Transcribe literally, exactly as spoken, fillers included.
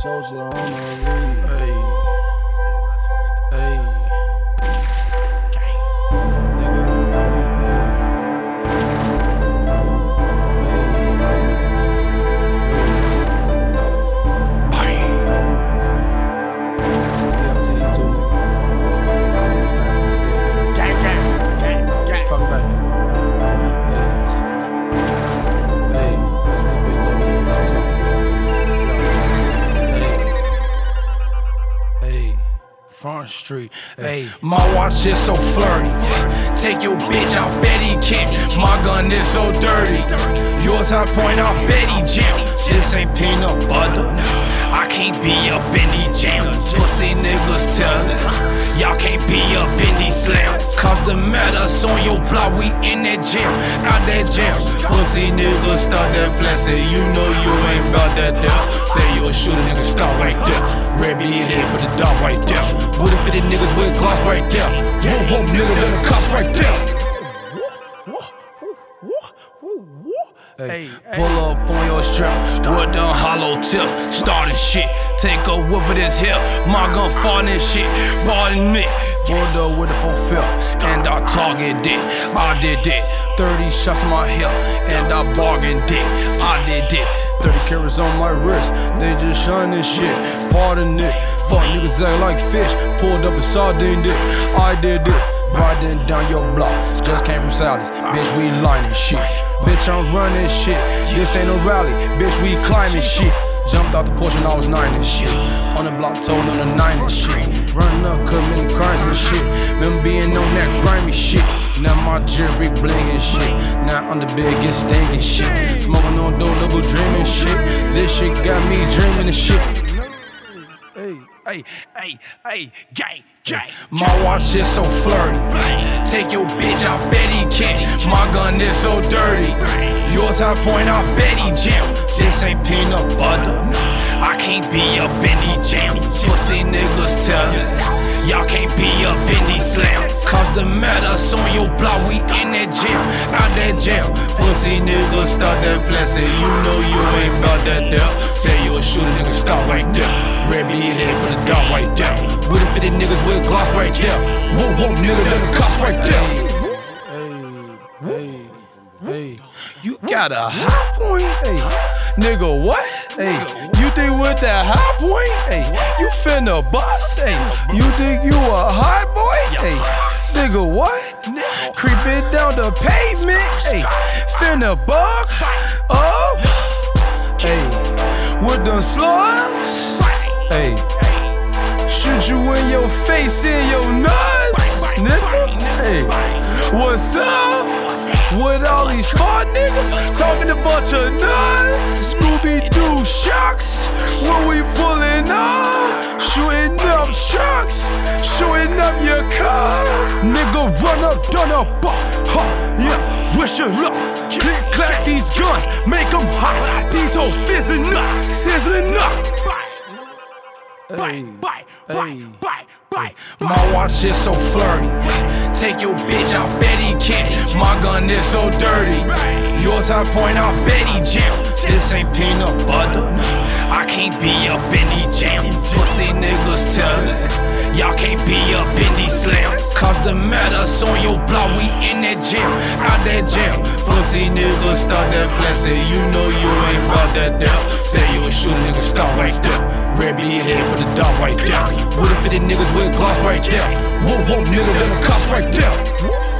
Soldier on the lead. Hey. Hey. Nigga. Hey. Get up to these two niggas. Gang, gang, gang, gang. Fuck back, nigga. Front Street, hey, my watch is so flirty. Take your bitch, I bet he can't. My gun is so dirty. Yours high point, I bet he jam. This ain't peanut butter. I can't be up in these jams. Pussy niggas tell y'all can't be up in these slams. Cause the matters on your block, we in that jam, out that jam. Pussy niggas start that flex, say you know you ain't about that there. Say you a shooter, nigga, stop right there. Red be there, put the dog right there. Wood for the niggas with gloss right there. Whoa, whoa, nigga, let the cops right there. Hey, pull up on your strap, with the hollow tip, starting shit. Take a whiff of this hill, my gun falling shit, ballin' me. Pulled up with a fulfill, and I target it. I did it. thirty shots on my hip, and I bargained it. I did it. thirty carats on my wrist, they just shine this shit. Pardon it. Fuck niggas act like fish, pulled up and sardined it. I did it. Riding down your block, just came from Sally's. Bitch, we lining shit. Bitch, I'm running shit. This ain't a rally, bitch, we climbing shit. Jumped out the porch when I was nine and shit. On the block, told on the nine and shit. Running up, committing crimes and shit. Been being on that grimy shit. Now my jewelry bling and shit. Now I'm the biggest stinking shit. Smoking on dope, double dreaming shit. This shit got me dreaming and shit. Hey, hey, hey, hey, gang, gang. My watch is so flirty. Take your bitch, I bet he can't. My gun is so dirty. Yours high point, I bet he jam. This ain't peanut butter. I can't be up in these jams. Pussy niggas tell y'all can't be up in these slams. Cause the matters on your block, we in that jam, out that jam. Pussy niggas start that flex, say you know you ain't about that there. Say you a shooter, nigga, stop right there. Red be there, put the dog right there. With the fitted niggas with gloss right there. Whoa, whoa, nigga, let the cops right there. Hey, hey, hey, you got a high point? Hey, nigga, what? Hey, you think with that high point? Hey, you finna bust? Hey, you think you a high boy? Hey, nigga, what? Creeping down the pavement? Hey, finna buck up? Hey, with them slugs? Hey, shoot you in your face, in your nuts, nigga. Hey, what's up with all these fart niggas talking a bunch of nuts? Scooby-Doo shocks when we pulling up, shooting up trucks, shooting up your cars. Nigga, run up, done up, huh? Yeah, wish your luck. Click, clack these guns, make them hot. These hoes sizzling up, sizzling up. Hey, hey, hey. My watch is so flirty. Take your bitch, I bet he can't. My gun is so dirty. Yours high point, I bet he jam. This ain't peanut butter. I can't be up in these jams. Pussy niggas tell y'all can't be up in these slams. Cause the matters on your block, we in that jam, out that jam. Pussy niggas start that flex, say you know you ain't about that there. Say you a shooter, nigga, stop right there. Red be here, put the dog right there. Wood for the niggas with gloss right there. Whoa, whoa, nigga, let the cops right there.